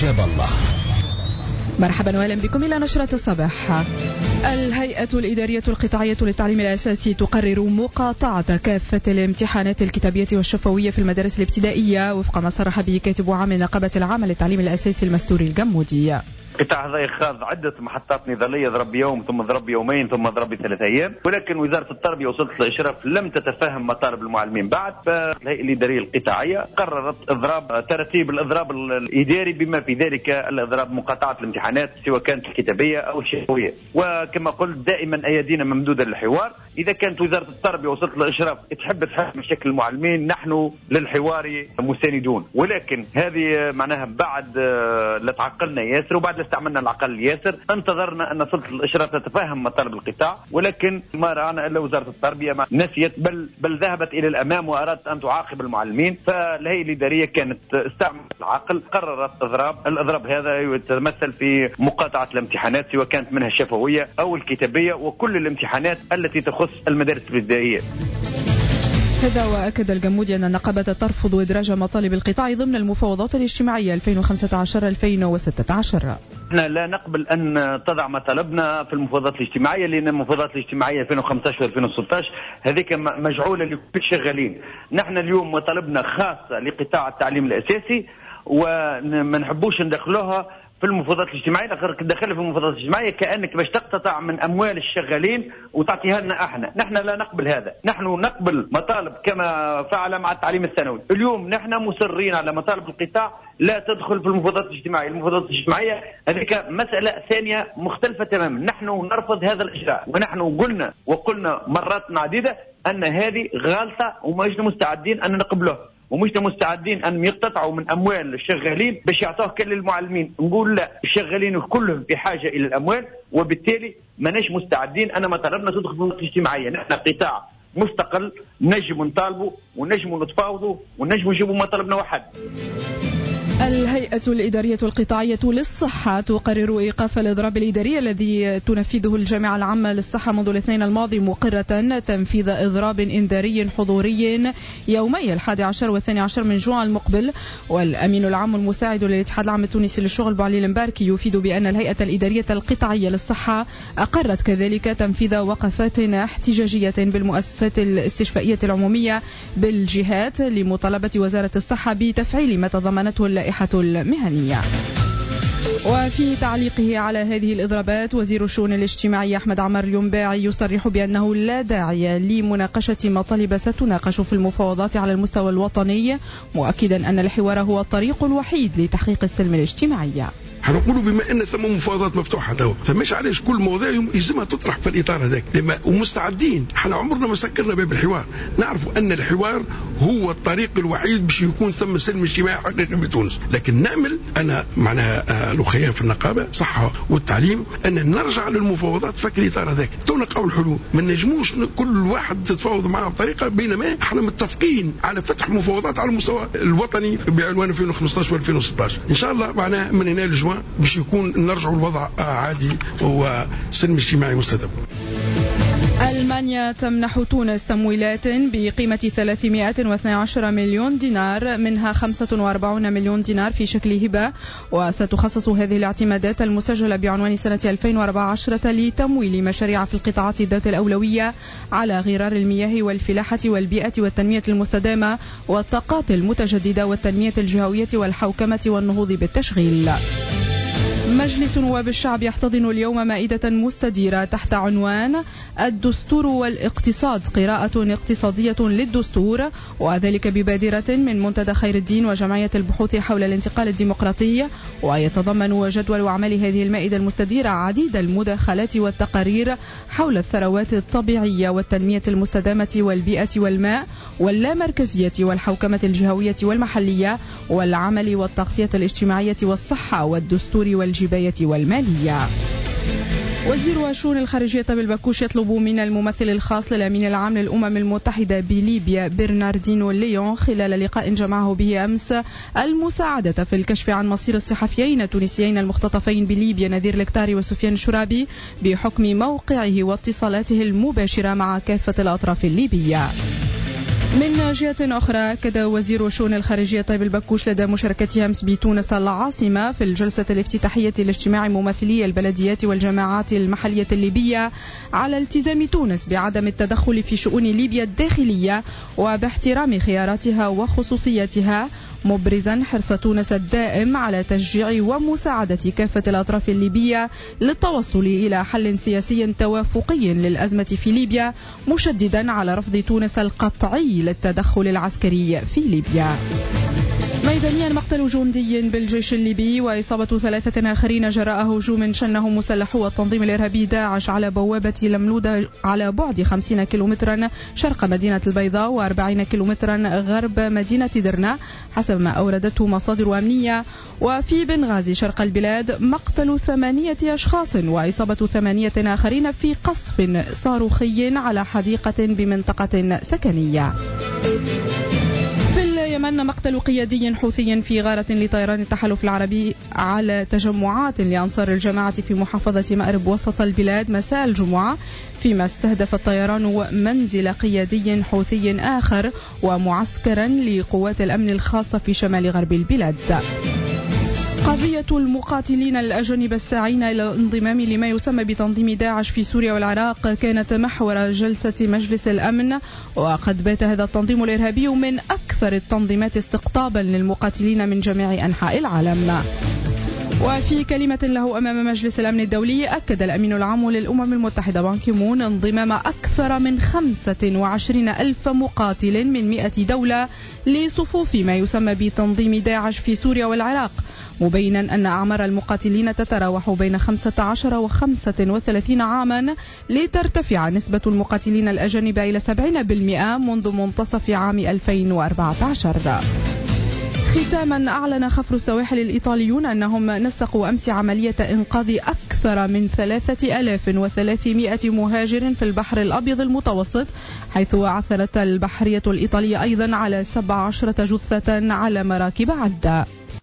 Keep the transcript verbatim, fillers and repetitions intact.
أجاب الله. مرحبا وأهلا بكم إلى نشرة الصباح. الهيئة الإدارية القطاعية للتعليم الأساسي تقرر مقاطعة كافة الامتحانات الكتابية والشفوية في المدارس الابتدائية وفق ما صرح به كاتب عام نقابة العامة للتعليم الأساسي المستوري الجمودي. القطاع هذا يخاض عدة محطات نضالية، ضرب يوم ثم ضرب يومين ثم ضرب ثلاث أيام، ولكن وزارة التربية وسلطة الإشراف لم تتفهم مطالب المعلمين بعد. فالهيئة الإدارية القطاعية قررت إضراب ترتيب الإضراب الإداري بما في ذلك الإضراب مقاطعة الامتحانات سواء كانت الكتابية أو الشفوية. وكما قلت دائما أيدينا ممدودة للحوار. إذا كانت وزارة التربية وسلطة الإشراف تحب تحل مشاكل المعلمين نحن للحوار مساندون، ولكن هذه معناها بعد لا تعقلنا ياسر وبعد استعملنا العقل ياسر انتظرنا أن سلطة الإشراف تتفهم مطالب القطاع، ولكن ما رأينا إلا وزارة التربية ما نسيت بل بل ذهبت إلى الأمام وأرادت أن تعاقب المعلمين. فالهيئة الإدارية كانت استعملت العقل، قررت إضراب. الإضراب هذا يتمثل في مقاطعة الامتحانات سواء كانت منها الشفوية أو الكتابية وكل الامتحانات التي تخص المدارس الابتدائية. هذا وأكد الجمودي أن النقابة ترفض إدراج مطالب القطاع ضمن المفاوضات الاجتماعية ألفين وخمسة عشر ألفين وستة عشر. احنا لا نقبل ان تضع مطالبنا في المفاوضات الاجتماعيه، لان المفاوضات الاجتماعيه ألفين وخمسة عشر ألفين وستة عشر هذيك مجعوله لكل الشغالين. نحن اليوم مطالبنا خاصه لقطاع التعليم الاساسي وما نحبوش ندخلوها في المفاوضات الاجتماعيه. اخر دخلها في المفاوضات الاجتماعيه كانك باش تقتطع من اموال الشغالين وتعطيها لنا احنا. نحن لا نقبل هذا. نحن نقبل مطالب كما فعل مع التعليم الثانوي. اليوم نحن مصرين على مطالب القطاع لا تدخل في المفاوضات الاجتماعيه. المفاوضات الاجتماعيه هذيك مساله ثانيه مختلفه تماما. نحن نرفض هذا الاجراء، ونحن قلنا وقلنا مرات عديده ان هذه غلطه ومش مستعدين ان نقبلوها، ومش مستعدين ان يقتطعوا من اموال الشغالين باش يعطوه كل للمعلمين. نقول لا، الشغالين كلهم بحاجه الى الاموال، وبالتالي ماناش مستعدين ان مطالبنا تدخل في المفاوضات الاجتماعيه. نحن قطاع مستقل نجم نطالبوا ونجم نتفاوضوا ونجم نجيبوا مطالبنا واحد. الهيئة الإدارية القطاعية للصحة تقرر إيقاف الإضراب الإداري الذي تنفذه الجامعة العامة للصحة منذ الاثنين الماضي، مقرة تنفيذ إضراب إنذاري حضوري يومي الحادي عشر والثاني عشر من جوع المقبل. والأمين العام المساعد للاتحاد العام التونسي للشغل بعلي المباركي يفيد بأن الهيئة الإدارية القطاعية للصحة أقرت كذلك تنفيذ وقفات احتجاجية بالمؤسسات الاستشفائية العمومية بالجهات لمطالبة وزارة الصحة بتفعيل ما تضمنته اللائحة المهنية. وفي تعليقه على هذه الإضرابات وزير الشؤون الاجتماعية أحمد عمر الينباعي يصرح بأنه لا داعي لمناقشة مطالب ستناقش في المفاوضات على المستوى الوطني، مؤكدا أن الحوار هو الطريق الوحيد لتحقيق السلم الاجتماعي. هنقولوا بما ان ثم مفاوضات مفتوحه تو فمش علاش كل مواضيع يلزمها تطرح في الاطار هذاك، ومستعدين. احنا عمرنا ما سكرنا باب الحوار، نعرفوا ان الحوار هو الطريق الوحيد باش يكون ثم سلم اجتماعي حقيقي بتونس. لكن نامل انا معناها الاخوان في النقابه الصحه والتعليم ان نرجع للمفاوضات في الاطار هذاك، تو نلقاو الحلول. ما نجموش كل واحد تتفاوض معه بطريقه، بينما احنا متفقين على فتح مفاوضات على المستوى الوطني بعنوان ألفين وخمسة عشر وألفين وستة عشر ان شاء الله. معناها من هنا لجوان باش يكون نرجعوا الوضع عادي وهو سلم اجتماعي مستدام. ألمانيا تمنح تونس تمويلات بقيمة ثلاثمائة واثني عشر مليون دينار، منها خمسة وأربعين مليون دينار في شكل هبة. وستخصص هذه الاعتمادات المسجلة بعنوان سنة ألفين وأربعة عشر لتمويل مشاريع في القطاعات ذات الأولوية على غرار المياه والفلاحة والبيئة والتنمية المستدامة والطاقات المتجددة والتنمية الجهوية والحوكمة والنهوض بالتشغيل. مجلس نواب الشعب يحتضن اليوم مائدة مستديرة تحت عنوان الدستور والاقتصاد، قراءة اقتصادية للدستور، وذلك ببادرة من منتدى خير الدين وجمعية البحوث حول الانتقال الديمقراطي. ويتضمن جدول أعمال هذه المائدة المستديرة عديد المداخلات والتقارير حول الثروات الطبيعية والتنمية المستدامة والبيئة والماء واللامركزية والحوكمة الجهوية والمحلية والعمل والتغطية الاجتماعية والصحة والدستور والجباية والمالية. وزير الشؤون الخارجية بالبكوش يطلب من الممثل الخاص للأمين العام للأمم المتحدة بليبيا برناردينو ليون خلال لقاء جمعه به أمس المساعدة في الكشف عن مصير الصحفيين التونسيين المختطفين بليبيا نذير الكتاري وسفيان الشرابي بحكم موقعه واتصالاته المباشرة مع كافة الأطراف الليبية. من جهة أخرى أكد وزير الشؤون الخارجية طيب البكوش لدى مشاركته أمس بتونس العاصمة في الجلسة الافتتاحية لاجتماع ممثلي البلديات والجماعات المحلية الليبية على التزام تونس بعدم التدخل في شؤون ليبيا الداخلية وباحترام خياراتها وخصوصياتها، مبرزا حرص تونس الدائم على تشجيع ومساعدة كافة الأطراف الليبية للتوصل إلى حل سياسي توافقي للأزمة في ليبيا، مشددا على رفض تونس القطعي للتدخل العسكري في ليبيا. ميدانيا مقتل جندي بالجيش الليبي وإصابة ثلاثة آخرين جراء هجوم شنه مسلحو التنظيم الإرهابي داعش على بوابة لملودة على بعد خمسين كيلومترا شرق مدينة البيضاء وأربعين كيلومترا غرب مدينة درنا حسب ما أوردته مصادر أمنية. وفي بنغازي شرق البلاد مقتل ثمانية أشخاص وإصابة ثمانية آخرين في قصف صاروخي على حديقة بمنطقة سكنية. في اليمن مقتل قيادي حوثي في غارة لطيران التحالف العربي على تجمعات لأنصار الجماعة في محافظة مأرب وسط البلاد مساء الجمعة، فيما استهدف الطيران منزل قيادي حوثي آخر ومعسكرا لقوات الأمن الخاصة في شمال غرب البلاد. قضية المقاتلين الأجانب الساعين إلى الانضمام لما يسمى بتنظيم داعش في سوريا والعراق كانت محور جلسة مجلس الأمن، وقد بات هذا التنظيم الإرهابي من أكثر التنظيمات استقطابا للمقاتلين من جميع أنحاء العالم. وفي كلمة له أمام مجلس الأمن الدولي أكد الأمين العام للأمم المتحدة بان كي مون انضمام أكثر من خمسة وعشرين ألف مقاتل من مئة دولة لصفوف ما يسمى بتنظيم داعش في سوريا والعراق، مبينا أن أعمار المقاتلين تتراوح بين خمسة عشر وخمسة وثلاثين عاما لترتفع نسبة المقاتلين الأجانب إلى سبعين بالمئة منذ منتصف عام ألفين وأربعة عشر. ختاما، أعلن خفر السواحل الإيطاليون أنهم نسقوا أمس عملية إنقاذ أكثر من ثلاثة آلاف وثلاثمئة مهاجر في البحر الأبيض المتوسط، حيث عثرت البحرية الإيطالية أيضا على سبع عشرة جثة على مراكب عدة.